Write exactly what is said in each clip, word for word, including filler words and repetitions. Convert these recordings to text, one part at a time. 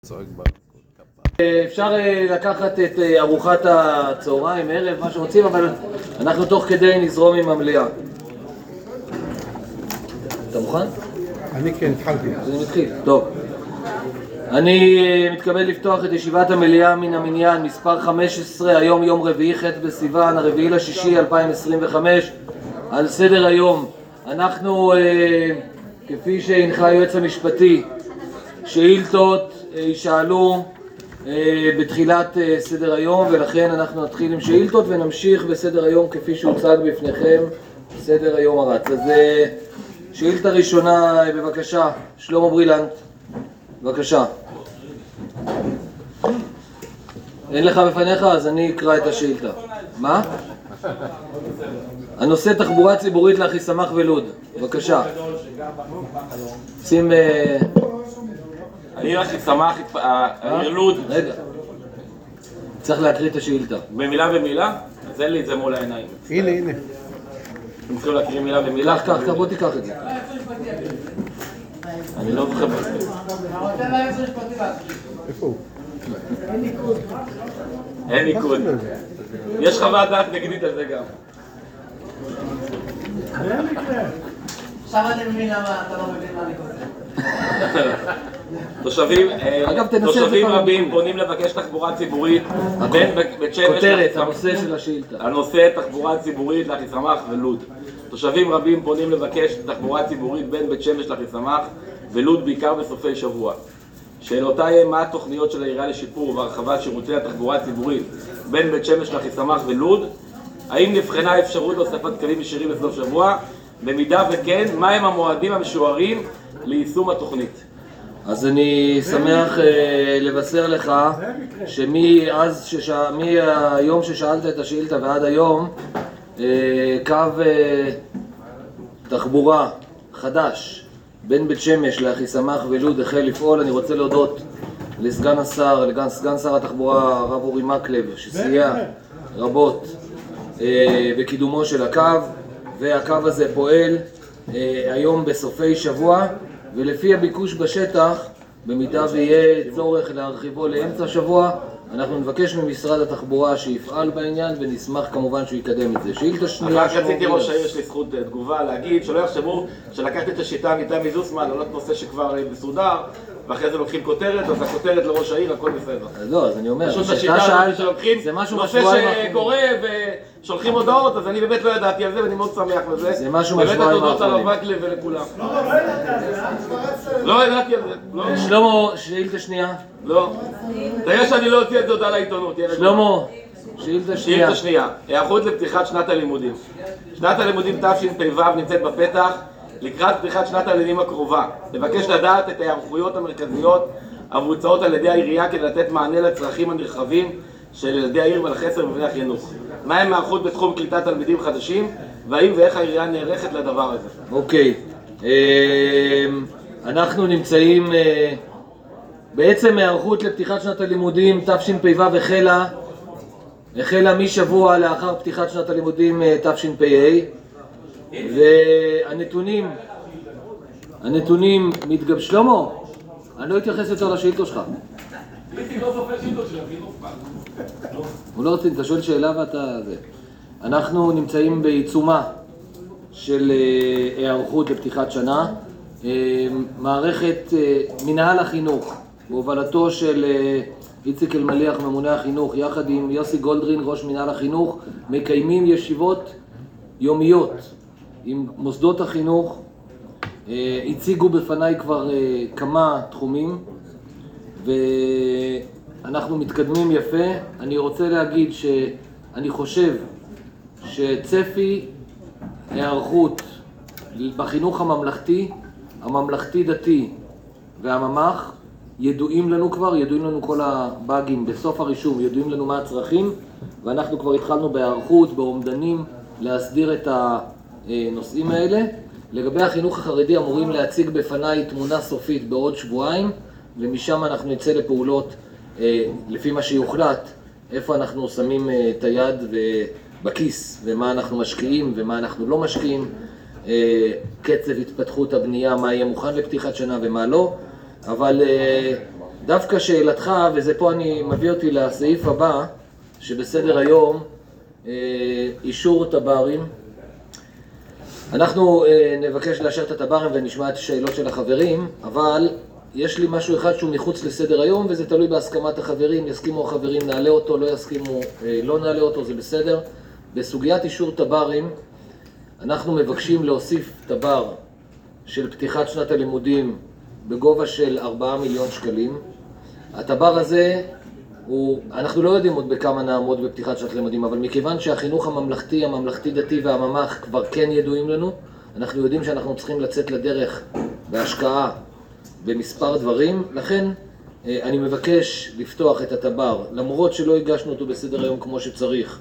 אפשר לקחת את ארוחת הצהריים, ערב, מה שרוצים, אבל אנחנו תוך כדי נזרום עם המליאה. אתה מוכן? אני כן, התחלתי. אז אני מתחיל, טוב. אני מתכבד לפתוח את ישיבת המליאה מן המניין מספר חמש עשרה, היום יום רביעי ח' בסיוון, הרביעי לשישי אלפיים עשרים וחמש. על סדר היום אנחנו, כפי שהנחה היועץ המשפטי, שאילתות יישאלו בתחילת סדר היום, ולכן אנחנו נתחיל עם שאילתות ונמשיך בסדר היום כפי שהוצג בפניכם סדר היום הרץ. אז שאילתה ראשונה, בבקשה, שלמה ברילנט, בבקשה. אין לך בפניך? אז אני אקרא את השאילתה. מה? הנושא תחבורה ציבורית לאחיסמך ולוד, בבקשה. שים... העיר אחיסמך, העיר לוד. רגע, צריך להקריא את השאילתה. במילה ומילה? אז אין לי את זה מול העיניים. הנה, הנה. אתם צריכים להקריא מילה ומילה? קח, קח, בוא תיקח את זה. אני לא זוכר בזה. איפה הוא? אין ניקוד. יש חוות דעת נגדית על זה גם. עכשיו אני מבין למה אתה לא מבין מה אני כותב. תושבים, אגב, תנסה תושבים את זה רבים פעם. פונים לבקש תחבורה ציבורית בין בית שמש כותרת, לאחיסמך. הנושא של השאילתה. הנושא תחבורה ציבורית לאחיסמך ולוד. תושבים רבים פונים לבקש תחבורה ציבורית בין בית שמש לאחיסמך ולוד, בעיקר בסופי שבוע. שאלותיי, מה התוכניות של העירייה לשיפור והרחבת שירותי התחבורה הציבורית בין בית שמש לאחיסמך ולוד? האם נבחנה אפשרות להוספת קווים ישירים בסוף שבוע? במידה וכן, מהם המועדים המשוערים ליישום התוכנית? אז אני שמח אה, לבשר לך שמאז שש... מהיום ששאלת את השאילתה ועד היום אה, קו אה, תחבורה חדש בין בית שמש לאחיסמך ולוד החל לפעול. אני רוצה להודות לסגן השר, לסגן שר התחבורה הרב אורי מקלב, שסייע רבות אה, בקידומו של הקו, והקו הזה פועל אה, היום בסופי שבוע, ולפי הביקוש בשטח, במידה ויהיה צורך להרחיבו לאמצע שבוע, אנחנו נבקש ממשרד התחבורה שיפעל בעניין, ונשמח כמובן שהוא יקדם את זה. שאילתה שנייה... רק רציתי ראש העיר, יש לי זכות תגובה להגיד שלא יחשבו שלקחתי את השיטה מתמי זוסמן, לא נושא שכבר מסודר, ואחרי זה לוקחים כותרת, אז הכותרת לראש העיר, הכל בסדר. אז לא, אז אני אומר, פשוט השיטה הזאת שלוקחים נושא שקורה ושולחים הודעות, אז אני באמת לא ידעתי על זה ואני מאוד שמח לזה. זה משהו באמת מהשבועיים התודות על האחרונים. מקלב ולכולם. לא ידעתי על זה. שלמה, שאילתה שנייה. לא. תראה שאני לא הוציא את זה הודעה לעיתונות. שלמה, שאילתה שנייה. שאילתה שנייה. היערכות לפתיחת שנת הלימודים. שנת הלימודים תשפ"ו נמצאת בפתח לקראת פתיחת שנת הלימודים הקרובה. נבקש לדעת את ההיערכויות המרכזיות המבוצעות על ידי העירייה כדי לתת מענה לצרכים הנרחבים של ילדי העיר ולחסר במבני החינוך. מהם ההיערכות בתחום קליטת תלמידים חדשים, והאם ואיך העירייה נערכת לדבר הזה? אוקיי, אנחנו נמצאים, בעצם היערכות לפתיחת שנת הלימודים תשפ"ו החלה, החלה משבוע לאחר פתיחת שנת הלימודים תשפ"ה, והנתונים, הנתונים מתגבשים. שלמה, אני לא אתייחס יותר לשאילתות שלך. הוא לא רוצה, אתה שואל שאלה ואתה... זה. אנחנו נמצאים בעיצומה של היערכות לפתיחת שנה. מערכת מנהל החינוך, בהובלתו של איציק אלמליח, ממונה החינוך, יחד עם יוסי גולדרין, ראש מנהל החינוך, מקיימים ישיבות יומיות עם מוסדות החינוך. הציגו בפניי כבר כמה תחומים, ואנחנו מתקדמים יפה. אני רוצה להגיד שאני חושב שצפי הערכות בחינוך הממלכתי, הממלכתי דתי והממ"ח ידועים לנו כבר, ידועים לנו כל הבאגים בסוף הרישום, ידועים לנו מה הצרכים, ואנחנו כבר התחלנו בהערכות, באומדנים, להסדיר את הנושאים האלה. לגבי החינוך החרדי אמורים להציג בפניי תמונה סופית בעוד שבועיים, ומשם אנחנו נצא לפעולות לפי מה שיוחלט, איפה אנחנו שמים את היד בכיס, ומה אנחנו משקיעים ומה אנחנו לא משקיעים, קצב התפתחות הבנייה, מה יהיה מוכן לפתיחת שנה ומה לא. אבל דווקא שאלתך, וזה פה אני מביא אותי לסעיף הבא, שבסדר היום, אישור טברים. אנחנו נבקש לאשר את הטברים ונשמע את השאלות של החברים, אבל יש לי משהו אחד שהוא מחוץ לסדר היום, וזה תלוי בהסכמת החברים. יסכימו החברים, נעלה אותו, לא יסכימו, לא נעלה אותו, זה בסדר. בסוגיית אישור טברים, אנחנו מבקשים להוסיף טבר של פתיחת שנת הלימודים בגובה של ארבעה מיליון שקלים. הטבר הזה, הוא, אנחנו לא יודעים עוד בכמה נעמוד בפתיחת שנת לימודים, אבל מכיוון שהחינוך הממלכתי, הממלכתי-דתי והממ"ח כבר כן ידועים לנו, אנחנו יודעים שאנחנו צריכים לצאת לדרך בהשקעה במספר דברים. לכן אני מבקש לפתוח את הטבר, למרות שלא הגשנו אותו בסדר היום כמו שצריך,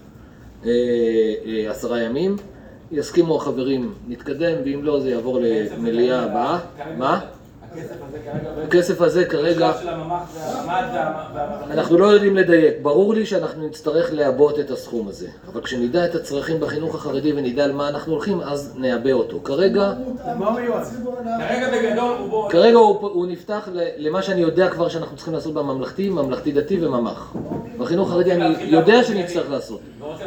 עשרה ימים. יסכימו החברים, נתקדם, ואם לא זה יעבור למליאה הבאה. מה? הכסף הזה כרגע, אנחנו לא יודעים לדייק. ברור לי שאנחנו נצטרך לעבות את הסכום הזה, אבל כשנדע את הצרכים בחינוך החרדי ונדע על מה אנחנו הולכים, אז נעבה אותו. כרגע, כרגע הוא נפתח למה שאני יודע כבר שאנחנו צריכים לעשות בממלכתי, ממלכתי דתי וממ"ח. בחינוך החרדי אני יודע שנצטרך לעשות.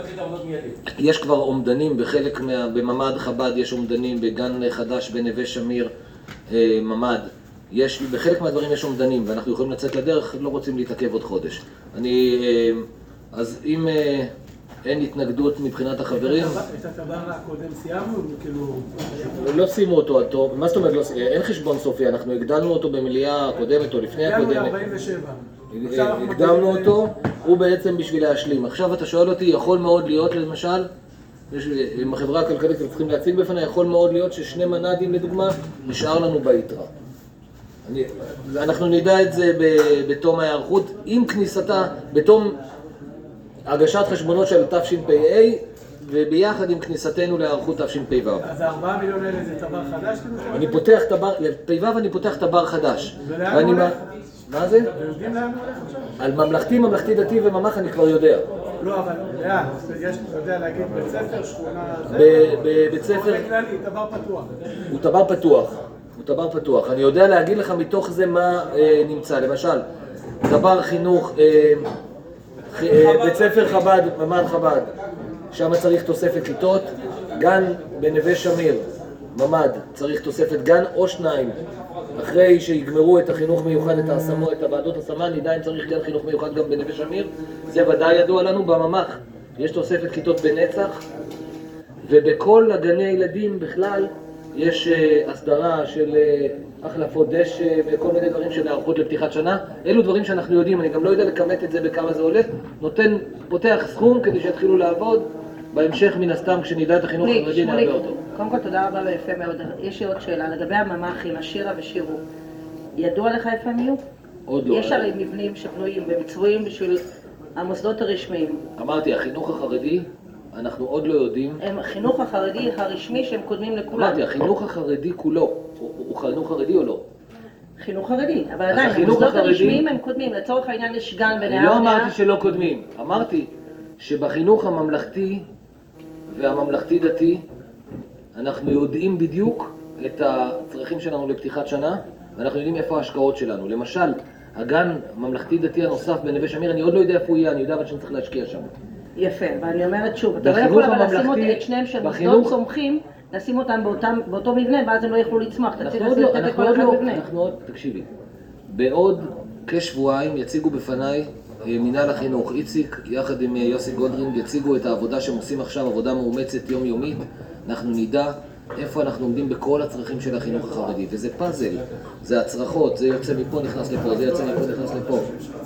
יש כבר עומדנים בחלק, בממ"ד חב"ד יש עומדנים, בגן חדש בנווה שמיר ממ"ד. יש, בחלק מהדברים יש עומדנים, ואנחנו יכולים לצאת לדרך, לא רוצים להתעכב עוד חודש. אני, אז אם אין התנגדות מבחינת החברים... את הטבר הקודם סיימנו? כאילו... לא סיימו אותו עד טוב. מה זאת אומרת לא סיימו? אין חשבון סופי, אנחנו הגדלנו אותו במליאה הקודמת או לפני הקודמת. הגדלנו ל-ארבעים ושבע. הקדמנו אותו, הוא בעצם בשביל להשלים. עכשיו אתה שואל אותי, יכול מאוד להיות למשל, עם החברה הכלכלית אתם צריכים להציג בפני, יכול מאוד להיות ששני מנדים לדוגמה נשאר לנו ביתרה. אני, אנחנו נדע את זה בתום ההיערכות, עם כניסתה, בתום הגשת חשבונות של תשפ"א וביחד עם כניסתנו להיערכות תשפ"ו. אז הארבעה מיליון האלה זה טבר חדש? אני פותח טבר, לפ"ו אני פותח טבר חדש. ולאן הוא הולך? מה זה? ויודעים לאן הוא הולך עכשיו? על ממלכתי, ממלכתי דתי וממ"ח אני כבר יודע. לא, אבל לאן? יש, אתה יודע להגיד בית ספר, שכונה... בבית ספר... או בכללי, טבר פתוח. הוא טבר פתוח. הוא טבר פתוח. אני יודע להגיד לך מתוך זה מה אה, נמצא. למשל, טבר חינוך, אה, ח, אה, בית ספר חב"ד, ממ"ד חב"ד, שם צריך תוספת כיתות. גן בנווה שמיר, ממ"ד, צריך תוספת גן או שניים. אחרי שיגמרו את החינוך מיוחד, את ההשמו, את הוועדות השמה, נדע אם צריך גן חינוך מיוחד גם בנווה שמיר. זה ודאי ידוע לנו. בממ"ח יש תוספת כיתות בנצח, ובכל הגני ילדים בכלל יש הסדרה של החלפות דשא וכל מיני דברים של הערכות לפתיחת שנה. אלו דברים שאנחנו יודעים, אני גם לא יודע לכמת את זה בכמה זה הולך. נותן, פותח סכום כדי שיתחילו לעבוד. בהמשך מן הסתם כשנדע את החינוך החרדי נעבה אותו. קודם כל תודה רבה ויפה מאוד. יש לי עוד שאלה לגבי הממ"חים, השירה ושירו. ידוע לך איפה הם יהיו? עוד לא. יש הרי מבנים שבנויים ומצבועים בשביל המוסדות הרשמיים. אמרתי, החינוך החרדי, אנחנו עוד לא יודעים. הם החינוך החרדי הרשמי שהם קודמים לכולם. אמרתי, החינוך החרדי כולו, הוא חינוך חרדי או לא? חינוך חרדי, אבל עדיין, המוסדות הרשמיים הם קודמים. לצורך העניין יש גן בנהר. אני לא אמרתי שלא קודמים. אמרתי שבחינוך הממלכתי והממלכתי דתי אנחנו יודעים בדיוק את הצרכים שלנו לפתיחת שנה, ואנחנו יודעים איפה ההשקעות שלנו. למשל, הגן הממלכתי דתי הנוסף בנווה שמיר, אני עוד לא יודע איפה הוא יהיה, אני יודע אבל שאני צריך להשקיע שם. יפה, ואני אומרת שוב, אתה לא יכול אבל לשים את שניהם של מוסדות צומחים, לשים אותם באותו מבנה, ואז הם לא יוכלו לצמוח. אנחנו עוד, תקשיבי, בעוד כשבועיים יציגו בפניי מנהל החינוך, איציק, יחד עם יוסי גולדרינג, יציגו את העבודה שהם עושים עכשיו, עבודה מאומצת יומיומית. אנחנו נדע איפה אנחנו עומדים בכל הצרכים של החינוך החרדי, וזה פאזל, זה הצרחות, זה יוצא מפה, נכנס לפה, זה יוצא מפה, נכנס לפה.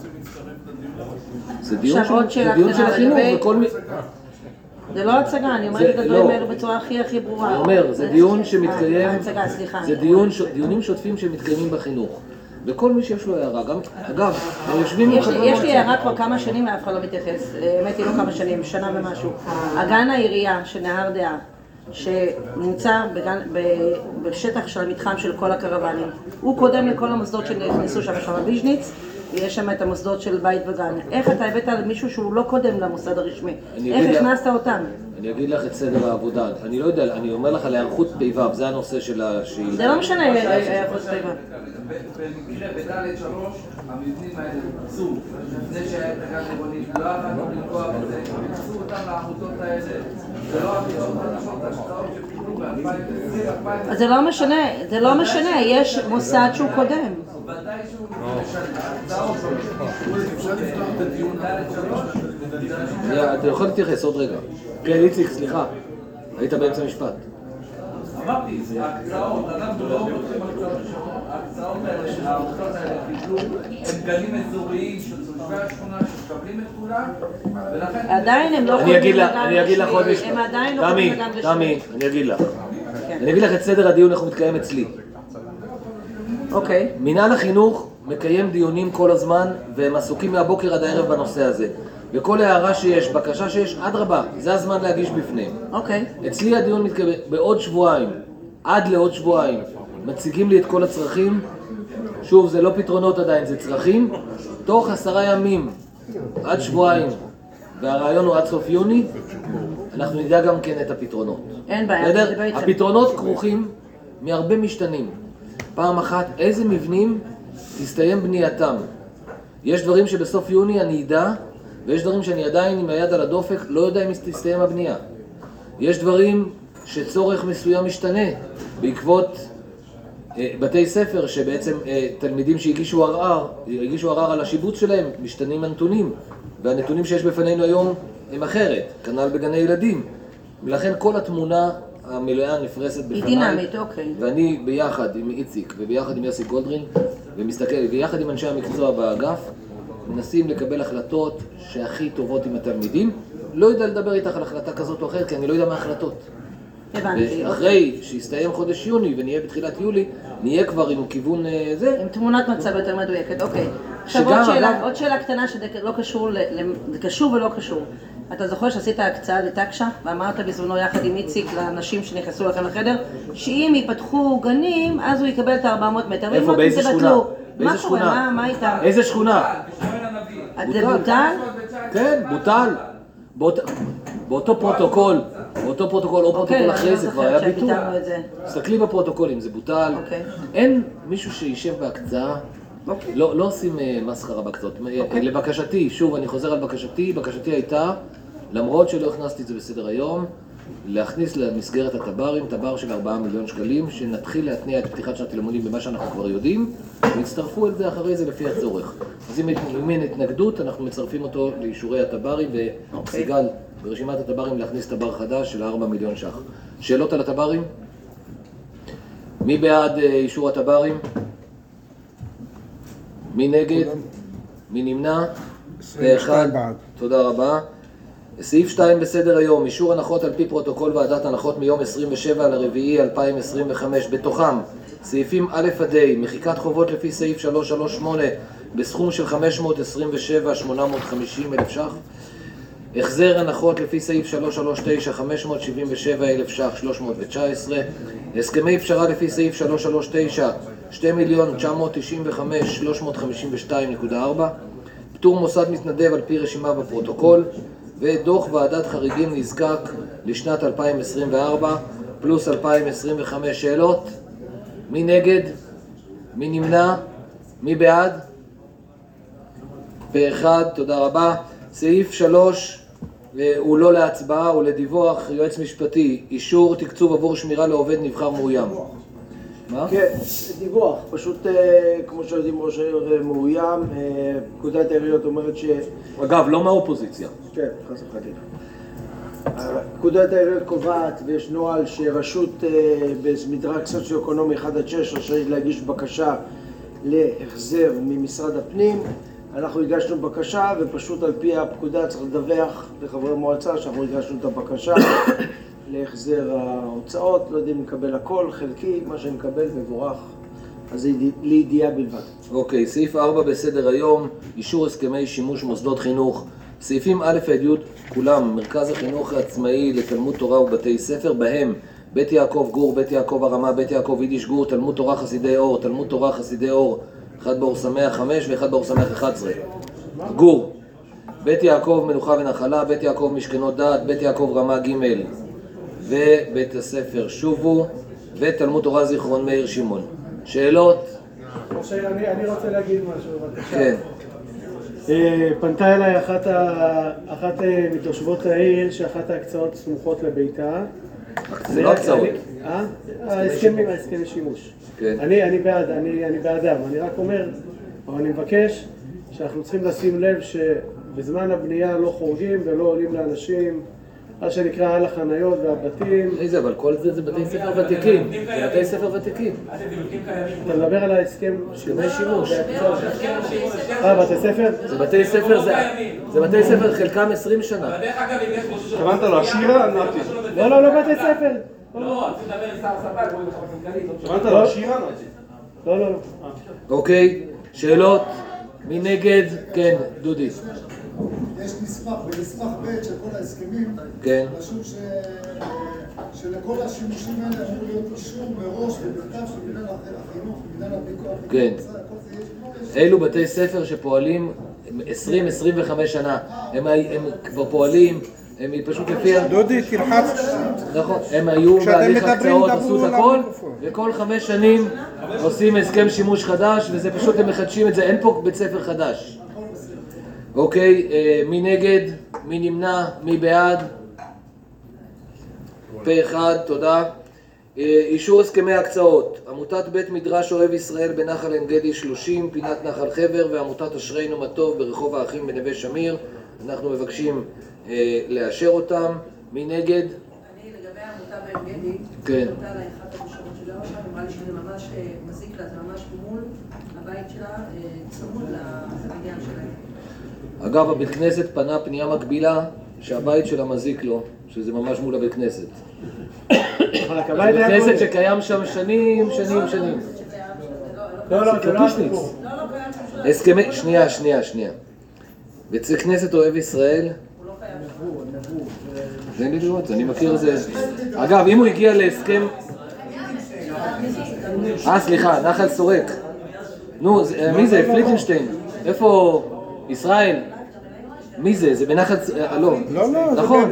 זה דיון של החינוך וכל מי... זה לא הצגה, אני אומרת את הדברים האלה בצורה הכי הכי ברורה. אני אומר, זה דיון שמתקיים, הצגה, סליחה. זה דיונים שוטפים שמתקיימים בחינוך. וכל מי שיש לו הערה, גם, אגב, הם יושבים עם חברי יש לי הערה כבר כמה שנים ואף אחד לא מתייחס, האמת היא לא כמה שנים, שנה ומשהו. הגן העירייה של נהר דעה, שנמצא בגן, בשטח של המתחם של כל הקרוונים, הוא קודם לכל המוסדות שנכנסו שם, שם ביז'ניץ, יש שם את המוסדות של בית וגן. איך אתה הבאת על מישהו שהוא לא קודם למוסד הרשמי? אני איך אגיד לך- הכנסת אותם? אני אגיד לך את סדר העבודה. אני לא יודע, אני אומר לך להיערכות פ"ו, זה הנושא של השאילתה. זה לא משנה, היערכות פ"ו. במקרה בדלת שלוש, המבנים האלה הוקצו, לפני שהיה את הגן עירוני, לא יכולנו לנקוע בזה, הקצו אותם לעמותות האלה, זה לא הקצות חדשות, השקעות שקיבלו ב-אלפיים ועשרים, אלפיים ועשרים. אז זה לא משנה, זה לא משנה, יש מוסד שהוא קודם. ודאי שהוא משנה, ההצעות אפשר לפתוח את הדיון דלת שלוש, יא, אתה יכול להתייחס עוד רגע. כן, איציק, סליחה. היית באמצע משפט. אמרתי, ההקצאות, אנחנו לא פותחים הקצאות ראשונות, ההקצאות האלה שהעמותות האלה קיבלו הם גנים אזוריים של תושבי השכונה שמקבלים את כולם, ולכן... עדיין הם לא אני קודמים אגיד לך, לגן אני אגיד לך עוד רשמי, משפט. הם עדיין לא קודמים תמי, לגן רשמי. תמי, אני אגיד לך. כן. אני אגיד לך את סדר הדיון, איך הוא מתקיים אצלי. אוקיי. מינהל החינוך מקיים דיונים כל הזמן, והם עסוקים מהבוקר עד הערב בנושא הזה. וכל הערה שיש, בקשה שיש, אדרבה, זה הזמן להגיש בפניהם. אוקיי. אצלי הדיון מתקיים בעוד שבועיים, עד לעוד שבועיים, מציגים לי את כל הצרכים. שוב, זה לא פתרונות עדיין, זה צרכים. תוך עשרה ימים, עד שבועיים, והרעיון הוא עד סוף יוני, אנחנו נדע גם כן את הפתרונות. אין בעיה, בסדר? זה בעצם. הפתרונות כרוכים מהרבה משתנים. פעם אחת, איזה מבנים תסתיים בנייתם. יש דברים שבסוף יוני אני אדע, ויש דברים שאני עדיין עם היד על הדופק, לא יודע אם תסתיים הבנייה. יש דברים שצורך מסוים משתנה, בעקבות אה, בתי ספר שבעצם אה, תלמידים שהגישו ערער, הגישו ערער על השיבוץ שלהם, משתנים הנתונים, והנתונים שיש בפנינו היום הם אחרת, כנ"ל בגני ילדים. ולכן כל התמונה המלאה נפרסת בפניי. היא דינמית, אוקיי. ואני ביחד עם איציק וביחד עם יוסי גולדרין, ומסתכל, ויחד עם אנשי המקצוע באגף, מנסים לקבל החלטות שהכי טובות עם התלמידים. לא יודע לדבר איתך על החלטה כזאת או אחרת, כי אני לא יודע מה ההחלטות. הבנתי. ואחרי שיסתיים חודש יוני ונהיה בתחילת יולי, נהיה כבר עם כיוון אה, זה. עם תמונת מצב יותר מדויקת, אוקיי. עכשיו שגם, עוד שאלה, אגב- עוד שאלה קטנה שזה לא קשור, ל- ל- זה קשור ולא קשור. אתה זוכר שעשית הקצאה לתקשה, ואמרת בזמנו יחד עם איציק לאנשים שנכנסו לכם לחדר, שאם ייפתחו גנים, אז הוא יקבל את ה-ארבע מאות מטר. איפה? ואם אתם באיזה תבטלו, שכונה? מה באיזה קורה? שכונה? מה- מה איתם? איזה שכונה? אז זה בוטל? כן, בוטל. באות... באותו פרוטוקול, באותו פרוטוקול או אוקיי, פרוטוקול אני אחרי לא זה כבר זוכרת היה ביטול. שביטלנו את זה. תסתכלי בפרוטוקול אם זה בוטל. אוקיי. אין מישהו שישב בהקצאה. אוקיי. לא, לא עושים אה, מסחרה בהקצאות. אוקיי. לבקשתי, שוב אני חוזר על בקשתי, בקשתי הייתה, למרות שלא הכנסתי את זה בסדר היום, להכניס למסגרת הטברים, טבר של ארבעה מיליון שקלים, שנתחיל להתניע את פתיחת שנת הלימודים במה שאנחנו כבר יודעים, ויצטרפו את זה אחרי זה לפי הצורך. אז אם אם אין התנגדות, אנחנו מצרפים אותו לאישורי הטברים, וסיגל, ברשימת הטברים להכניס טבר חדש של ארבעה מיליון ש"ח. שאלות על הטברים? מי בעד אה, אישור הטברים? מי נגד? מי נמנע? עשרים ושתיים אחד. בעד. תודה רבה. סעיף שתיים בסדר היום, אישור הנחות על פי פרוטוקול ועדת הנחות מיום עשרים ושבעה לרביעי אלפיים עשרים וחמש, בתוכם סעיפים א' עד ה', מחיקת חובות לפי סעיף שלוש שלוש שמונה בסכום של חמש מאות עשרים ושבעה אלף שמונה מאות וחמישים ש"ח, החזר הנחות לפי סעיף שלוש שלוש תשע חמש מאות שבעים ושבעה אלף ש"ח שלוש מאות תשע עשרה, הסכמי פשרה לפי סעיף שלוש שלוש תשע שני מיליון תשע מאות תשעים וחמש אלף שלוש מאות חמישים ושתיים נקודה ארבע, פטור מוסד מתנדב על פי רשימה בפרוטוקול, ודוח ועדת חריגים נזקק לשנת אלפיים עשרים וארבע פלוס אלפיים עשרים וחמש. שאלות? מי נגד? מי נמנע? מי בעד? פה אחד, תודה רבה. סעיף שלוש הוא לא להצבעה, הוא לדיווח. יועץ משפטי, אישור תקצוב עבור שמירה לעובד נבחר מאוים. מה? כן, דיווח, פשוט אה, כמו שיודעים ראש העיר מאוים, אה, פקודת העיריות אומרת ש... אגב, לא מהאופוזיציה. כן, חס וחלילה. פקודת העיריות קובעת ויש נוהל שרשות אה, במדרג סוציו-אקונומי אחד עד שש רשאית להגיש בקשה להחזר ממשרד הפנים. אנחנו הגשנו בקשה ופשוט על פי הפקודה צריך לדווח לחברי מועצה שאנחנו הגשנו את הבקשה להחזר ההוצאות, לא יודעים לקבל הכל, חלקי, מה שנקבל מבורך, אז זה לידיעה בלבד. אוקיי, סעיף ארבע בסדר היום, אישור הסכמי שימוש מוסדות חינוך. סעיפים א' עד י' כולם, מרכז החינוך העצמאי לתלמוד תורה ובתי ספר, בהם בית יעקב גור, בית יעקב הרמה, בית יעקב יידיש גור, תלמוד תורה חסידי אור, תלמוד תורה חסידי אור אחד באור שמח חמש ואחד באור שמח אחד עשרה. גור, בית יעקב מנוחה ונחלה, בית יעקב משכנות דעת, בית יעקב רמה ג' ובית הספר שובו, ותלמוד תורה זיכרון מאיר שמעון. שאלות? ראש העיר, אני אני רוצה להגיד משהו, בבקשה. כן. אה, פנתה אליי אחת ה- אחת אה, מתושבות העיר, שאחת ההקצאות סמוכות לביתה. זה לא הקצאות. אני- אה? ההסכמים, ההסכמי שימוש. כן. אני אני בעד, אני אני בעדם. אני רק אומר, אבל אני מבקש שאנחנו צריכים לשים לב שבזמן הבנייה לא חורגים ולא עולים לאנשים, מה שנקרא על החניות והבתים. איזה, אבל כל זה זה בתי ספר ותיקים. זה בתי ספר ותיקים. אתה מדבר על ההסכם הסכמי שימוש. אה, בתי ספר? זה בתי ספר, זה, זה בתי ספר חלקם עשרים שנה. התכוונת לו השירה? נתי. לא, לא, לא בתי ספר. לא, צריך לדבר עם שר הספק, רואים לך בסמכלית. התכוונת לו השירה? נתי. לא, לא, לא. אוקיי, שאלות? מי נגד? כן, דודי. יש נספח, בנספח ב' של כל ההסכמים, כן. רשום ש... שלכל השימושים האלה אמור להיות אישור מראש ובכתב של מנהל החינוך, מנהל הפיקוח. כן. כל זה יש... אלו בתי ספר שפועלים עשרים עשרים וחמש שנה. הם, הם כבר פועלים, הם פשוט לפי... דודי, תלחץ. נכון, הם היו כשאתם בהליך מדברים, הקצאות, דברו עשו את הכל, למיקרופון. וכל חמש שנים עושים הסכם שימוש חדש, וזה פשוט הם מחדשים את זה, אין פה בית ספר חדש. אוקיי, אה, מי נגד? מי נמנע? מי בעד? פה אחד, תודה. אה, אישור הסכמי הקצאות. עמותת בית מדרש אוהב ישראל בנחל עין גדי שלושים, פינת נחל חבר, ועמותת אשרינו מה טוב ברחוב האחים בנווה שמיר. אנחנו מבקשים אה, לאשר אותם. מי נגד? אני לגבי העמותה בעין גדי, כן. פנתה אליי אחת התושבות שלה, אמרה לי שזה ממש אה, מזיק לה, זה ממש מול הבית שלה, אה, צמוד לבניין שלהם. אגב, הבית כנסת פנה פנייה מקבילה שהבית שלה מזיק לו, שזה ממש מול הבית כנסת. אבל הבית הבית היה כנסת קודם. שקיים שם שנים, שנים, שנים. לא, לא, זה לא קופישניץ. הסיפור. לא, לא קיים שם שלהם. הסכמי, שנייה, שנייה, שנייה. בית כנסת אוהב ישראל, הוא לא קיים שם. תן לי לראות, אני מכיר את זה. אגב, אם הוא הגיע להסכם... אה, סליחה, נחל סורק. נו, זה- מי זה? פליטנשטיין. איפה... ישראל? מי זה? זה בנחל... אה, לא. לא, לא, זה נכון,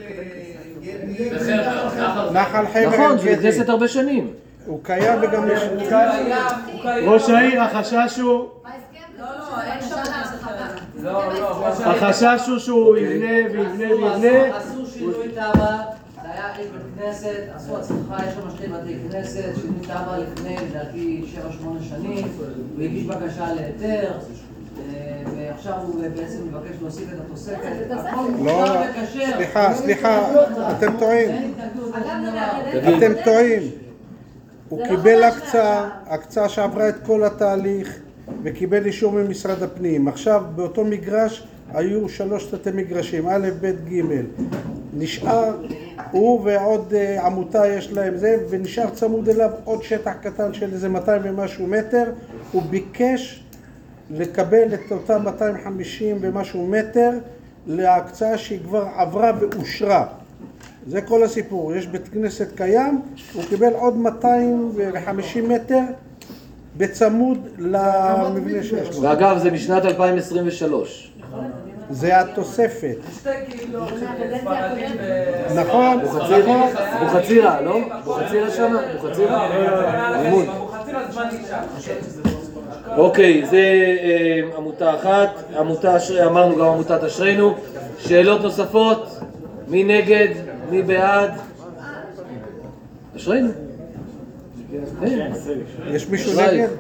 נחל חבר נכון, עין זה בית גדי. כנסת הרבה שנים. הוא קיים וגם יש... ראש העיר, החשש הוא, לא, לא, אין שם כזה. החשש הוא שהוא יבנה ויבנה ויבנה. עשו שינוי תב"ע, זה היה עיר בית כנסת, עשו הצלחה, יש שם שתי בתי כנסת, שינוי תב"ע לפני לדעתי שבע שמונה שנים, הוא הגיש בקשה להיתר, אה, ועכשיו הוא בעצם מבקש להוסיף את התוספת, הכל לא, מותר וכשר. סליחה, סליחה, אתם טועים. אין התנגדות, אין דבר. אתם טועים. הוא קיבל הקצאה, הקצאה שעברה את כל התהליך וקיבל אישור ממשרד הפנים. עכשיו באותו מגרש היו שלוש תתי מגרשים, א', ב', ג'. נשאר, הוא ועוד uh, עמותה יש להם זה, ונשאר צמוד אליו עוד שטח קטן של איזה מאתיים ומשהו מטר. הוא ביקש לקבל את אותם מאתיים וחמישים ומשהו מטר להקצאה שהיא כבר עברה ואושרה. זה כל הסיפור. יש בית כנסת קיים, הוא קיבל עוד מאתיים וחמישים מטר בצמוד למבנה שיש לו. ואגב, זה משנת אלפיים עשרים ושלוש. זה התוספת. שתי קהילות של ספרדים ו... נכון, נכון. אבוחצירא, לא? אבוחצירא שמה? אבוחצירא? לימוד. אבוחצירא זמני שם. אוקיי, זה אה, עמותה אחת, עמותה אשרי, אמרנו גם עמותת אשרינו. שאלות נוספות? מי נגד? מי בעד? אשרינו. כן. יש מישהו אשראי. נגד?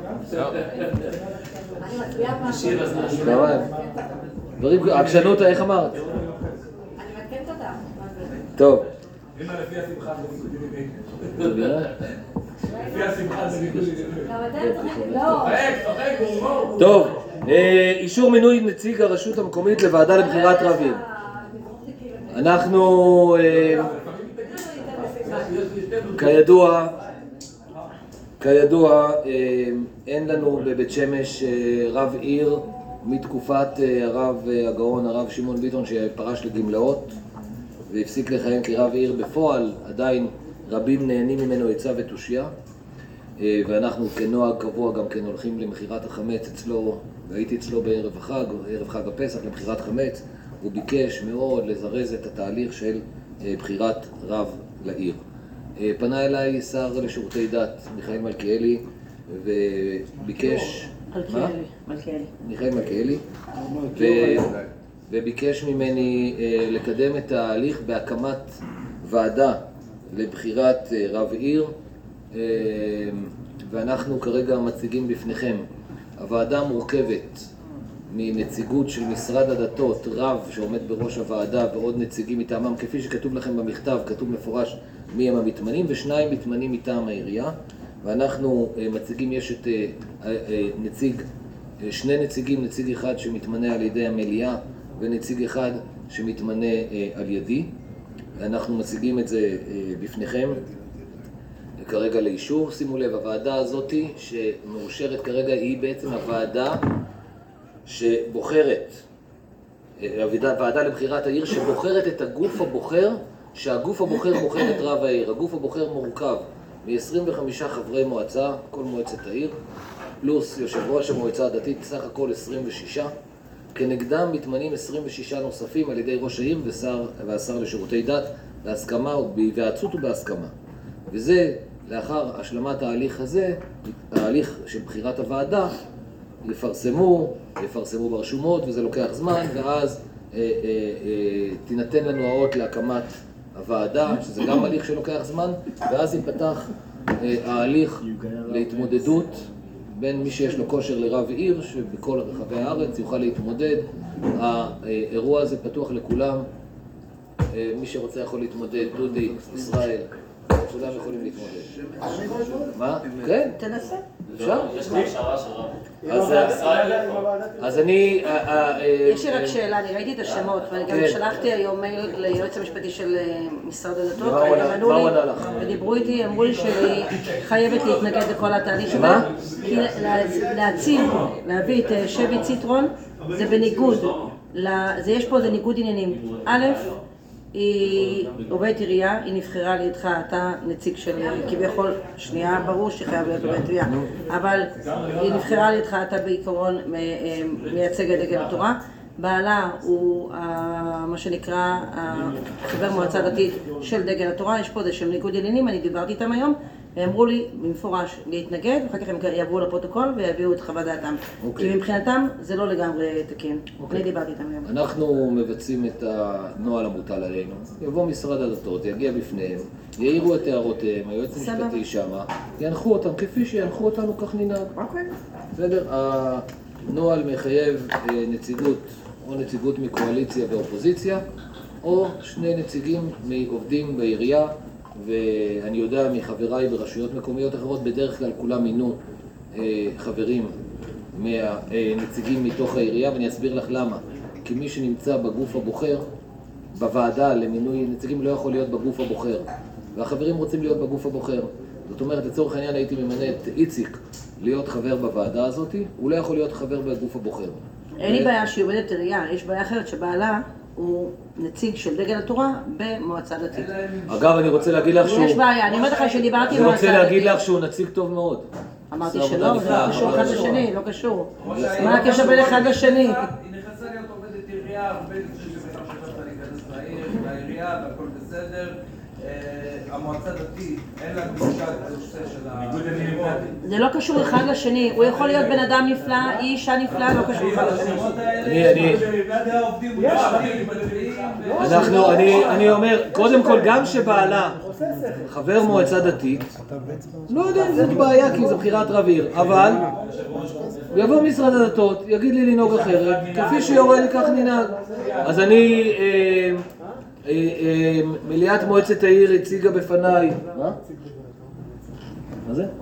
כמובן. דברים, עקשנות, איך אמרת? אני מתקנת אותך. טוב. טוב, אה, אישור מינוי נציג הרשות המקומית לוועדה לבחירת רבים. אנחנו, אה, כידוע, כידוע, אה, אין לנו בבית שמש אה, רב עיר מתקופת אה, הרב אה, הגאון, הרב שמעון ביטון, שפרש לגמלאות והפסיק לכהן כרב עיר. בפועל עדיין רבים נהנים ממנו עצה ותושייה. ואנחנו כנוהג קבוע גם כן הולכים למכירת החמץ אצלו, והייתי אצלו בערב החג, ערב חג הפסח למכירת חמץ. הוא ביקש מאוד לזרז את התהליך של בחירת רב לעיר. פנה אליי שר לשירותי דת, מיכאל מלכיאלי, וביקש... מלכיאלי, מלכיאלי. מיכאל מלכיאלי, וביקש ממני לקדם את ההליך בהקמת ועדה לבחירת רב עיר, ואנחנו כרגע מציגים בפניכם. הוועדה מורכבת מנציגות של משרד הדתות, רב שעומד בראש הוועדה ועוד נציגים מטעמם, כפי שכתוב לכם במכתב, כתוב מפורש מי הם המתמנים, ושניים מתמנים מטעם העירייה, ואנחנו מציגים, יש את נציג, שני נציגים, נציג אחד שמתמנה על ידי המליאה ונציג אחד שמתמנה על ידי. אנחנו מציגים את זה בפניכם כרגע לאישור. שימו לב, הוועדה הזאת שמאושרת כרגע היא בעצם הוועדה שבוחרת, הוועדה לבחירת העיר שבוחרת את הגוף הבוחר, שהגוף הבוחר בוחר את רב העיר. הגוף הבוחר מורכב מ-עשרים וחמישה חברי מועצה, כל מועצת העיר, פלוס יושב ראש המועצה הדתית, סך הכל עשרים ושישה. כנגדם מתמנים עשרים ושישה נוספים על ידי ראש העיר ושר, והשר לשירותי דת, בהסכמה ובהיוועצות ובהסכמה. וזה, לאחר השלמת ההליך הזה, ההליך של בחירת הוועדה, יפרסמו, יפרסמו ברשומות, וזה לוקח זמן, ואז אה, אה, אה, תינתן לנו האות להקמת הוועדה, שזה גם הליך שלוקח זמן, ואז ייפתח אה, ההליך להתמודדות בין מי שיש לו כושר לרב עיר, שבכל רחבי הארץ יוכל להתמודד. האירוע הזה פתוח לכולם, אה, מי שרוצה יכול להתמודד, דודי, ישראל, כולם יכולים להתמודד. מה? כן? תנסה. אפשר? אז אני... יש לי רק שאלה, אני ראיתי את השמות, ואני גם שלחתי היום מייל ליועץ המשפטי של משרד הדתות, מה הוא ענה לך? ודיברו איתי, אמרו לי שאני חייבת להתנגד לכל התהליך הזה, כי להציב, להביא את שבי ציטרון, זה בניגוד, יש פה זה ניגוד עניינים. א', היא עובדת עירייה, היא נבחרה לידך, אתה נציג של כביכול, שנייה, ברור שחייב להיות עובדת עירייה, אבל היא נבחרה לידך, אתה בעיקרון מייצג את דגל התורה. בעלה הוא מה שנקרא חבר מועצה דתית של דגל התורה, יש פה זה של ניגוד עניינים, אני דיברתי איתם היום, ואמרו לי במפורש להתנגד, ואחר כך הם יעברו לפרוטוקול ויביאו את חוות דעתם. כי מבחינתם זה לא לגמרי תקין. אני דיברתי איתם היום. אנחנו מבצעים את הנוהל המוטל עלינו. יבוא משרד הדתות, יגיע בפניהם, יעירו את הערותיהם, היועץ המשפטי שמה, ינחו אותם כפי שינחו אותנו, כך ננהג. אוקיי. בסדר? הנוהל מחייב נציגות, או נציגות מקואליציה ואופוזיציה, או שני נציגים מעובדים בעירייה, ואני יודע מחבריי ברשויות מקומיות אחרות, בדרך כלל כולם מינו אה, חברים מהנציגים מתוך העירייה, ואני אסביר לך למה. כי מי שנמצא בגוף הבוחר, בוועדה למינוי נציגים, לא יכול להיות בגוף הבוחר, והחברים רוצים להיות בגוף הבוחר. זאת אומרת, לצורך העניין הייתי ממנה את איציק להיות חבר בוועדה הזאת, הוא לא יכול להיות חבר בגוף הבוחר. אין לי בעיה שהיא עובדת עירייה, יש בעיה אחרת שבעלה הוא נציג של דגל התורה במועצה דתית. אגב, אני רוצה להגיד לך שהוא... יש בעיה, אני אומרת לך שדיברתי עם אני מועצה דתית. רוצה להגיד לך שהוא נציג טוב מאוד. אמרתי שלא, זה לא קשור אחד לשני, לא קשור. מה הקשר בין אחד לשני? היא נכנסה להיות עובדת עירייה, עובדת שבטח שבטח להיכנס לעיר, לעירייה, והכל בסדר. המועצה דתית, אין לה קדושה הנושא של ה... זה לא קשור אחד לשני, הוא יכול להיות בן אדם נפלא, היא אישה נפלאה, לא קשור אחד לשני. אנחנו, אני אומר, קודם כל, גם שבעלה חבר מועצה דתית, לא יודע אם זאת בעיה כי זו בחירת רב עיר, אבל יבוא משרד הדתות, יגיד לי לנהוג אחרת, כפי שיורה לי כך ננהג. אז אני... מליאת מועצת העיר הציגה בפניי... מה? מה זה?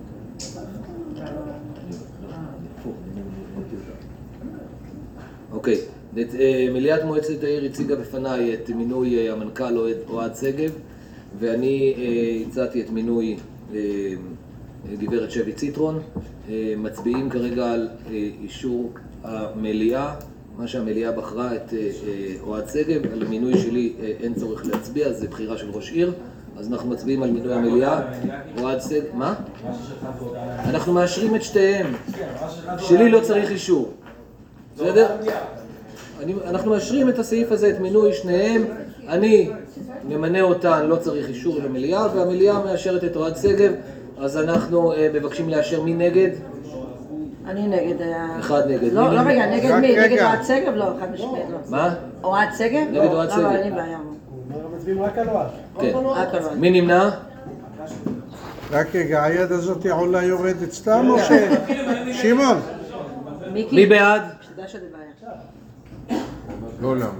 אוקיי, מליאת מועצת העיר הציגה בפניי את מינוי המנכ"ל אוהד שגב, ואני הצעתי את מינוי גברת שבי ציטרון. מצביעים כרגע על אישור המליאה, מה שהמליאה בחרה את אוהד שגב. על המינוי שלי אין צורך להצביע, זה בחירה של ראש עיר, אז אנחנו מצביעים על מינוי המליאה. אוהד סגל, מה? אנחנו מאשרים את שתיהם. שלי לא צריך אישור. בסדר? אני, אנחנו מאשרים את הסעיף הזה, את מינוי שניהם. אני ממנה אותן, לא צריך אישור למליאה, והמליאה מאשרת את אוהד סגל. אז אנחנו uh, מבקשים לאשר. מי נגד? אני נגד... אחד נגד. לא, לא רגע, נגד מי? נגד רגע. אוהד סגב? לא, אחד משמעית לא. מה? אוהד סגב? נגד אוהד סגל. לא, אין לי בעיה. מצביעים רק על אוהד. כן. רק על אוהד. מי נמנע? רק רגע, היד הזאת עולה יורדת סתם או ש... שמעון, מיקי? מי בעד? שתדע שזה בעיה. לא, לא.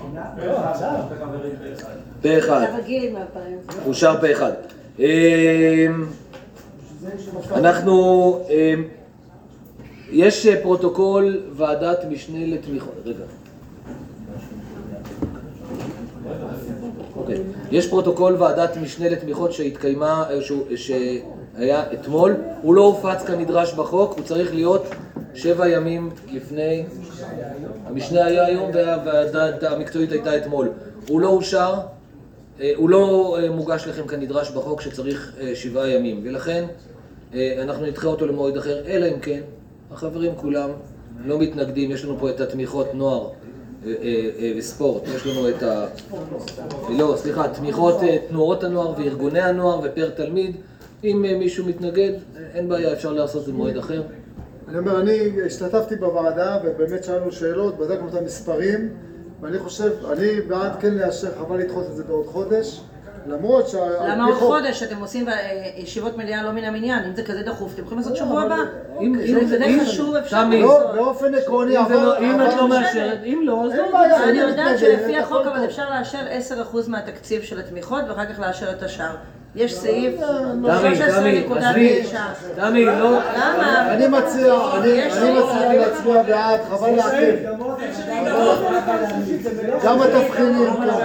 פה אחד. אתה רגיל עם הפעמים. אושר פה אחד. אמ, אנחנו, אמ, יש פרוטוקול ועדת משנה לתמיכות, רגע. אוקיי. יש פרוטוקול ועדת משנה לתמיכות שהתקיימה, שהוא- שהיה אתמול, הוא לא הופץ כנדרש בחוק, הוא צריך להיות שבע ימים לפני, המשנה היה היום והוועדה המקצועית הייתה אתמול. הוא לא אושר, אה, הוא לא אה, מוגש לכם כנדרש בחוק שצריך אה, שבעה ימים, ולכן אה, אנחנו נדחה אותו למועד אחר, אלא אם כן, החברים כולם לא מתנגדים, יש לנו פה את התמיכות נוער אה, אה, אה, וספורט, יש לנו את ה... לא, סליחה, תמיכות אה, תנועות הנוער וארגוני הנוער ופר תלמיד, אם אה, מישהו מתנגד, אה, אין בעיה, אפשר לעשות את זה במועד אחר. אני אומר, אני השתתפתי בוועדה ובאמת שאלנו שאלות, בדקנו את המספרים ואני חושב, אני בעד כן לאשר, חבל לדחות את זה בעוד חודש למרות שה... למה עוד חודש? אתם עושים ישיבות מליאה לא מן המניין, אם זה כזה דחוף, אתם יכולים לעשות שבוע הבא? אם- אם- זה די אם- חשוב, אפשר תמי, לעשות. לא, באופן עקרוני, אם זה לא- אבל- אם את לא אבל- מאשרת, אם לא, אז אין לא. בעיה. אני יודעת שלפי הכל החוק טוב. אבל אפשר לאשר עשרה אחוז מהתקציב של התמיכות ואחר כך לאשר את השאר. יש סעיף תמי, שלוש עשרה תמי, נקודה עזבי, תשע. תמי, לא. למה? אני מציע, אני יש אני סעיף. מציע להצביע בעד, חבל לעכב. גם התבחינים,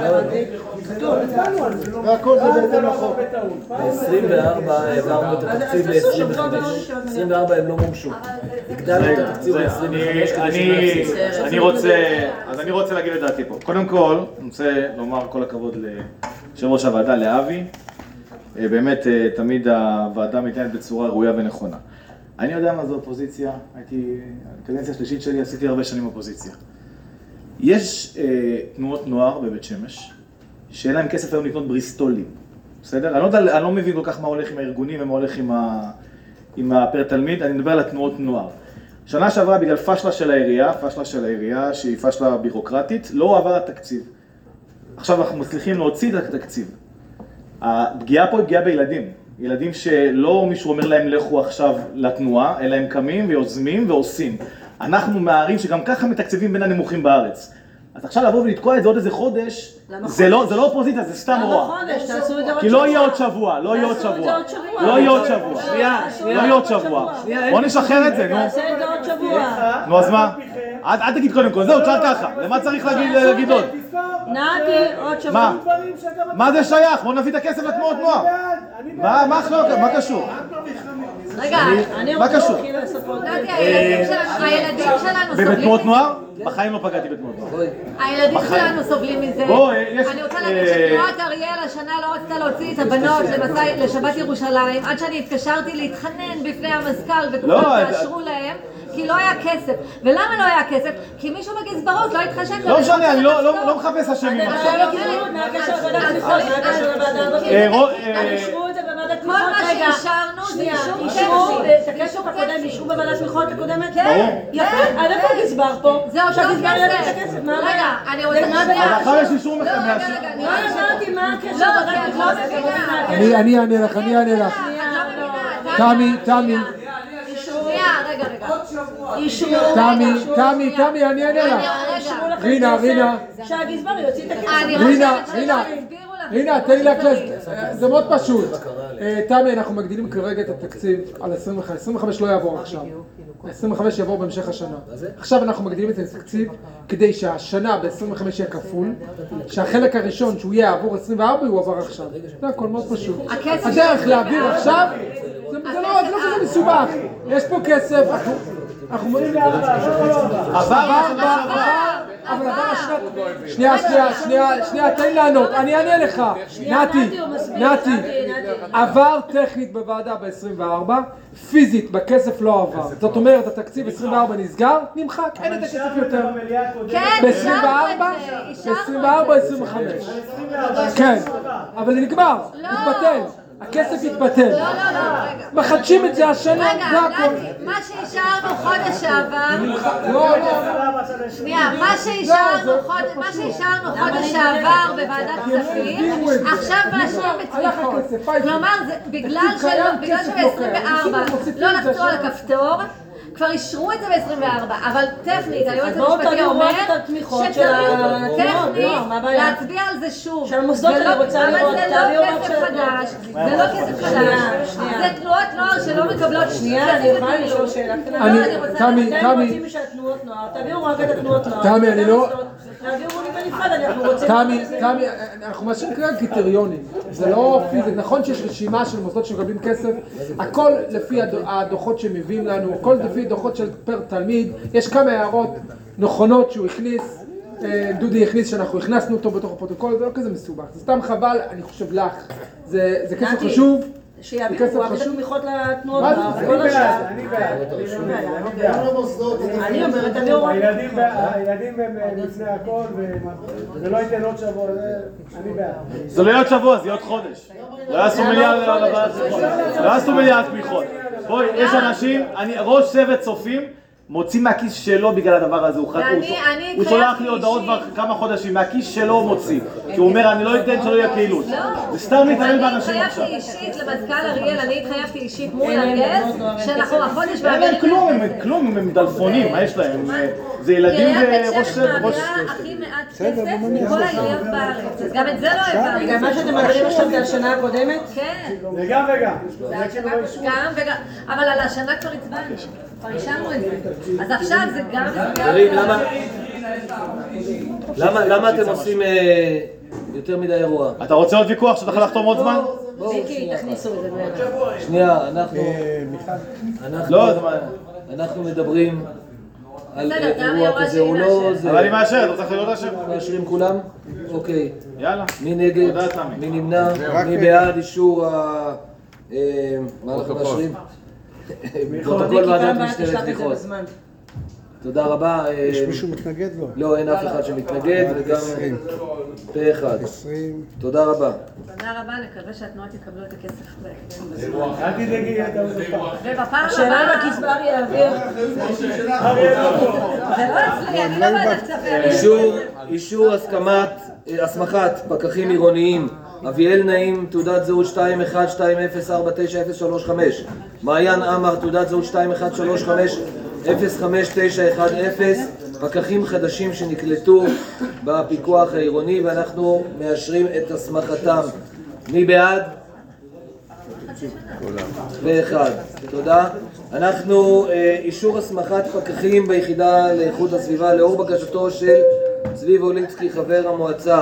והכל זה בהתאם לחוק. עשרים וארבע העברנו את התקציב ל-עשרים וחמש. עשרים וארבע הם לא מומשו. הגדלנו את התקציב ל-עשרים וחמש כדי אני, שנפסיד. אני רוצה, אז אני רוצה להגיד את דעתי פה. קודם כל, אני רוצה לומר כל הכבוד ליושב ראש הוועדה, לאבי. באמת, תמיד הוועדה מתנהלת בצורה ראויה ונכונה. אני יודע מה זה אופוזיציה, הייתי, הקדנציה השלישית שלי עשיתי הרבה שנים אופוזיציה. יש אה, תנועות נוער בבית שמש, שאין להם כסף היום לקנות בריסטולים, בסדר? אני לא, יודע, אני לא מבין כל כך מה הולך עם הארגונים ומה הולך עם, ה, עם הפר תלמיד, אני מדבר על התנועות נוער. שנה שעברה בגלל פשלה של העירייה, פשלה של העירייה שהיא פשלה בירוקרטית, לא עבר התקציב. עכשיו אנחנו מצליחים להוציא את התקציב. הפגיעה פה היא פגיעה בילדים. ילדים שלא מישהו אומר להם לכו עכשיו לתנועה, אלא הם קמים ויוזמים ועושים. אנחנו מהערים שגם ככה מתקצבים בין הנמוכים בארץ. אז עכשיו לבוא ולתקוע את זה עוד איזה חודש, זה לא, זה לא אופוזיציה, זה סתם למה רוע. חודש? תעשו את זה עוד שבוע. כי לא יהיה עוד שבוע, לא יהיה עוד תעשו את זה שבוע. עוד שבוע. לא יהיה עוד שבוע. שנייה, לא יהיה עוד שבוע. בוא נשחרר את זה, נו. תעשה את זה עוד שבוע. נו, אז מה? אל אל תגיד קודם כל, זהו, תשאר ככה. למה צריך להגיד להגיד עוד? נעתי עוד שבוע. מה? מה זה שייך? בוא נביא את הכסף לתנועות נוער. מה, מה עכשיו? מה קשור? רגע, אני מה רוצה קשור? להתחיל לספר. נתי, הילדים שלנו- הילדים שלנו סובלים ובתנועות מזה. נוער? בחיים לא פגעתי בתנועות נוער. הילדים שלנו סובלים מזה. בוא, יש- אני רוצה להגיד אה, שתנועת אריאל השנה לא רצתה להוציא את הבנות למסע- לשבת ירושלים, עד שאני התקשרתי להתחנן בפני המזכ"ל וכולם לא, תאשרו להם, כי לא היה כסף. ולמה לא היה כסף? כי מישהו בגזברות לא התחשק לו. לא משנה, אני לא- לא לחשוב. לא מחפש אשמים אני עכשיו. לא יודעת מה הקשר לוועדת תמיכות, מה הקשר לוועדה הזאת? אה, רו- אה, אישרו את זה בוועדת כל תמיכות, מה רגע. שאישרנו זה שנייה, אישור אישרו כסף. את הכסף הקודם, אישרו בוועדת תמיכות הקודמת? כן, יפה, כן, אז איפה כן. הגזבר פה? זה אותו שהגזבר יביא את כסף. הכסף, מה רגע, הבעיה? אני רוצה זה מה שנייה. הבעיה? אז עכשיו יש אישור לא, רגע, מאשר. רגע, אני לא הבנתי מה הקשר לא, לוועדת כי את לא תמיכות, אתם מבינה. יודעים מה הקשר? אני אני אענה לך, אני אענה לך. תמי, תמי, שנייה, רגע, רגע. אישרו, תמי, אישרו, תמי, שנייה. תמי, אני אענה לך. אישרו לכם רינה, כסף, רינה. שהגזבר יוציא את הכסף. אני רינה, חושבת רינה. שלא הסבירו לך. רינה, תן לי להקלט, זה מאוד פשוט. אה, תמי, אנחנו מגדילים כרגע את התקציב על עשרים וחמש, עשרים וחמש לא יעבור עכשיו. עשרים וחמש יעבור בהמשך השנה. עכשיו אנחנו מגדילים את התקציב כדי שהשנה ב-עשרים וחמש יהיה כפול, שהחלק הראשון שהוא יהיה עבור עשרים וארבע הוא עבר עכשיו. זה הכל מאוד פשוט. הכסף הדרך של- להעביר עכשיו, זה זה לא זה לא כזה מסובך. יש פה כסף, אנחנו- אנחנו... עבר, עבר, עבר, עבר, עבר. שנייה, שנייה, שנייה, שנייה, תן לענות, אני אענה לך. נתי, נתי, עבר טכנית בוועדה ב-עשרים וארבע, פיזית בכסף לא עבר. זאת אומרת, התקציב עשרים וארבע נסגר, נמחק, אין את הכסף יותר. כן, ב-עשרים וארבע, ב-עשרים וארבע, עשרים וחמש. כן, אבל זה נגמר, התבטל. הכסף יתבטל. לא, לא, לא, רגע. מחדשים את זה השנה, זה הכל. רגע, נתי, מה שאישרנו חודש שעבר... לא, לא. שנייה, מה שאישרנו חודש, מה שאישרנו חודש שעבר בוועדת כספים, עכשיו מאשרים בתמיכות. כלומר, בגלל שב-עשרים וארבע לא לחצו על הכפתור, כבר אישרו את זה ב-עשרים וארבע, אבל טכנית, היועץ המשפטי אומר שצריך טכנית להצביע על זה שוב. של המוסדות אני רוצה לראות, אבל זה לא כסף חדש, זה לא כסף חדש, זה תנועות נוער שלא מקבלות שנייה, אני יכולה לשאול שאלה קטנה. תמי, תמי. רוצים שהתנועות נוער, תביאו רק את התנועות נוער. תמי, אני לא... תביאו לי בנפרד, אנחנו רוצים... תמי, תמי, אנחנו מאשרים כרגע קריטריונים. זה לא פיזי, נכון שיש רשימה של מוסדות שמקבלים כסף, הכל לפי הדוחות שמביאים לנו, הכל לפי דוחות של פר תלמיד, יש כמה הערות נכונות שהוא הכניס, דודי הכניס שאנחנו הכנסנו אותו בתוך הפרוטוקול, זה לא כזה מסובך, זה סתם חבל, אני חושב לך, זה כסף חשוב, שיעבירו את התמיכות לתנועות. אני בעד, אני בעד. אני אומרת, תביאו רק... הילדים הם לפני הכל, וזה לא ייתן עוד שבוע, אני בעד. זה לא יהיה עוד שבוע, זה יהיה עוד חודש. לא יעשו מליאה לבעד תמיכות. לא יעשו מליאה תמיכות. בואי, יש אנשים, ראש צוות צופים, מוציא מהכיס שלו בגלל הדבר הזה, הוא שולח לי הודעות כבר כמה חודשים, מהכיס שלו הוא מוציא, כי הוא אומר אני לא אתן שלא יהיה פעילות, זה סתם להתעלל באנשים עכשיו. אני התחייבתי אישית למזכ"ל אריאל, אני התחייבתי אישית מול אריאל, שאנחנו החודש אין להם כלום, הם כלום, הם דלפונים, מה יש להם? זה ילדים וראש צוות. עיריית בית שמש מעבירה הכי מעט כסף מכל העיריות בארץ, אז גם את זה לא הבנו. גם מה שאתם מעבירים עכשיו זה השנה הקודמת? כן. וגם וגם. גם וגם, אבל על השנה כבר הצבענו, כבר אישרנו את זה. אז עכשיו זה גם... חברים, למה אתם עושים יותר מדי אירוע? אתה רוצה עוד ויכוח שאתה יכול לחתום עוד זמן? ויקי, תכניסו את זה בערך. שנייה, אנחנו מדברים על אירוע כזה, הוא לא... אבל אני מאשר, אתה צריך להיות לאשר. מאשרים כולם? אוקיי. יאללה. מי נגד? מי נמנע? מי בעד אישור ה... מה אנחנו מאשרים? פרוטוקול ועדת משטרת תמיכות. תודה רבה. יש מישהו מתנגד לו? לא, אין אף אחד שמתנגד, וגם פה אחד. תודה רבה. תודה רבה, נקווה שהתנועות יקבלו את הכסף בהקדם. אל תדאגי, אתה ובפעם השאלה אם הגזבר יעביר. זה לא אצלי, אני לא ועדת כספים. אישור הסמכת פקחים עירוניים. אביאל נעים, תעודת זהות שתיים אחת שתיים אפס ארבע תשע אפס שלוש חמש. מעיין עמר, תעודת זהות שתיים אחת שלוש חמש אפס חמש תשע אחת אפס. פקחים חדשים שנקלטו בפיקוח העירוני ואנחנו מאשרים את הסמכתם. מי בעד? באחד. תודה. אנחנו אישור הסמכת פקחים ביחידה לאיכות הסביבה לאור בקשתו של צבי ווליצקי, חבר המועצה,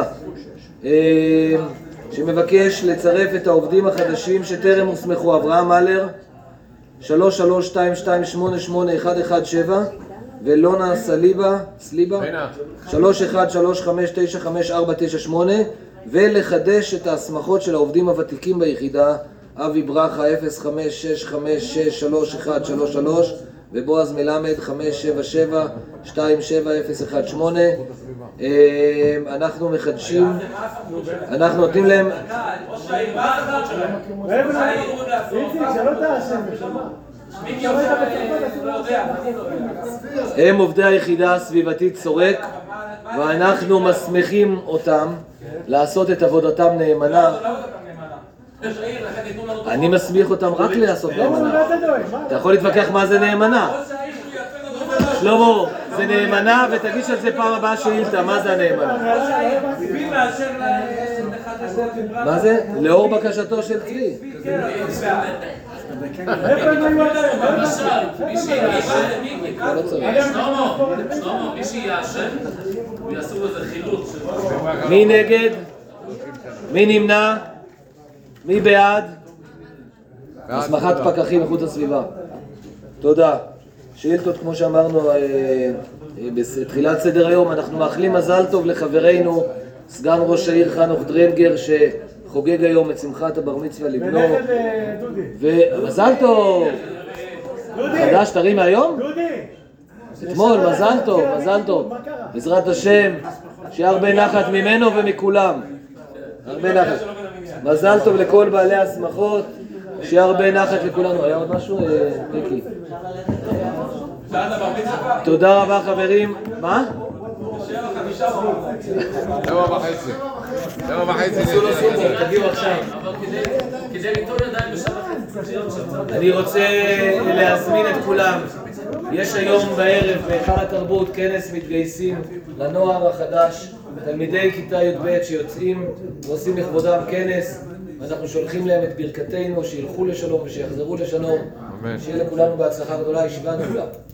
שמבקש לצרף את העובדים החדשים שטרם הוסמכו. אברהם מלר שלוש שלוש שתיים שתיים שמונה שמונה אחת אחת שבע ולונה סליבה סליבה שלוש אחת שלוש חמש תשע חמש ארבע תשע שמונה, ולחדש את ההסמכות של העובדים הוותיקים ביחידה אבי ברכה אפס חמש שש חמש שש שלוש אחת שלוש שלוש ובועז מלמד חמש שבע שבע שתיים שבע אפס אחת שמונה. אנחנו מחדשים, אנחנו נותנים להם... הם עובדי היחידה הסביבתית סורק ואנחנו מסמיכים אותם לעשות את עבודתם נאמנה. אני מסמיך אותם רק לעשות נאמנה. אתה יכול להתווכח מה זה נאמנה? שלמה, זה נאמנה ותגיש על זה פעם הבאה שאילתה, מה זה הנאמנה? מה זה? לאור בקשתו של צבי. מי נגד? מי נמנע? מי בעד? הסמכת פקחים איכות הסביבה. תודה. שאילתות כמו שאמרנו בתחילת סדר היום אנחנו מאחלים מזל טוב לחברנו סגן ראש העיר חנוך דרנגר שחוגג היום את שמחת הבר מצווה לבנו. ומזל טוב! חדש טרי מהיום? אתמול, מזל טוב, מזל טוב. בעזרת השם, שיהיה הרבה נחת ממנו ומכולם. הרבה נחת. מזל טוב לכל בעלי השמחות, שיהיה הרבה נחת לכולנו. היה עוד משהו? פיקי. תודה רבה חברים. מה? שבע וחצי. שבע וחצי. תגיעו עכשיו. אני רוצה להזמין את כולם. יש היום בערב בהיכל התרבות כנס מתגייסים לנוער החדש, תלמידי כיתה י"ב שיוצאים ועושים לכבודם כנס, ואנחנו שולחים להם את ברכתנו שילכו לשלום ושיחזרו לשלום. שיהיה לכולנו בהצלחה גדולה. ישיבה נעולה.